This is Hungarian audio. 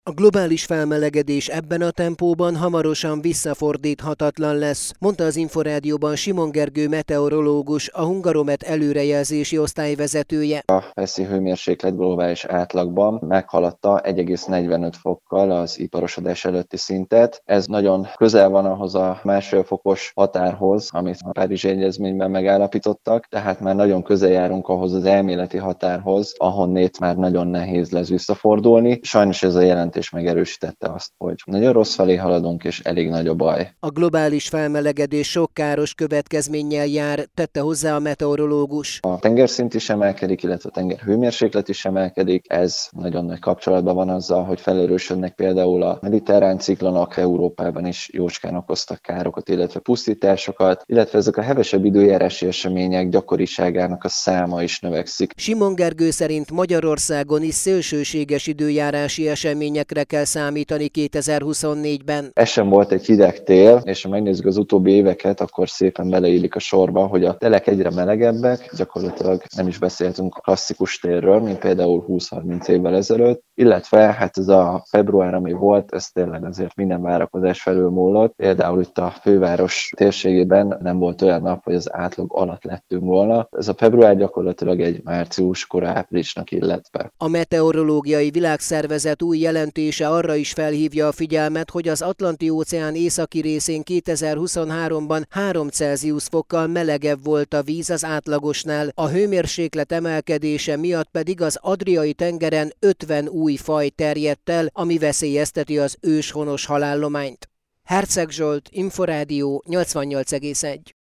A globális felmelegedés ebben a tempóban hamarosan visszafordíthatatlan lesz, mondta az Inforádióban Simon Gergő meteorológus, a Hungaromet előrejelzési osztályvezetője. A Heszi hőmérséklet globális átlagban meghaladta 1,45 fokkal az iparosodás előtti szintet. Ez nagyon közel van ahhoz a 1,5 fokos határhoz, amit a Párizsi Egyezményben megállapítottak, tehát már nagyon közel járunk ahhoz az elméleti határhoz, ahonnét már nagyon nehéz lesz visszafordulni. Sajnos ez a jelentés megerősítette azt, hogy nagyon rossz felé haladunk, és elég nagy a baj. A globális felmelegedés sok káros következménnyel jár, tette hozzá a meteorológus. A tengerszint is emelkedik, illetve a tenger hőmérséklet is emelkedik. Ez nagyon nagy kapcsolatban van azzal, hogy felerősödnek például a mediterrán ciklonok, Európában is jócskán okoztak károkat, illetve pusztításokat, illetve ezek a hevesebb időjárási események gyakoriságának a száma is növekszik. Simon Gergő szerint Magyarországon is szélsőséges időjárási eseményekre kell számítani 2024-ben. Ez sem volt egy hideg tél, és ha megnézzük az utóbbi éveket, akkor szépen beleillik a sorba, hogy a telek egyre melegebbek, gyakorlatilag nem is beszéltünk a klasszikus télről, mint például 20-30 évvel ezelőtt, illetve hát ez a február, ami volt, ez tényleg azért minden várakozás felülmúlott. Például itt a főváros térségében nem volt olyan nap, hogy az átlag alatt lettünk volna. Ez a február gyakorlatilag egy március, kora áprilisnak illet be. A Meteorológiai Világszervezet új jelentése arra is felhívja a figyelmet, hogy az Atlanti-óceán északi részén 2023-ban 3 Celsius fokkal melegebb volt a víz az átlagosnál, a hőmérséklet emelkedése miatt pedig az Adriai-tengeren 50 új faj terjedt el, ami veszélyezteti az őshonos halállományt. Herceg Zsolt, Inforádió 88,1.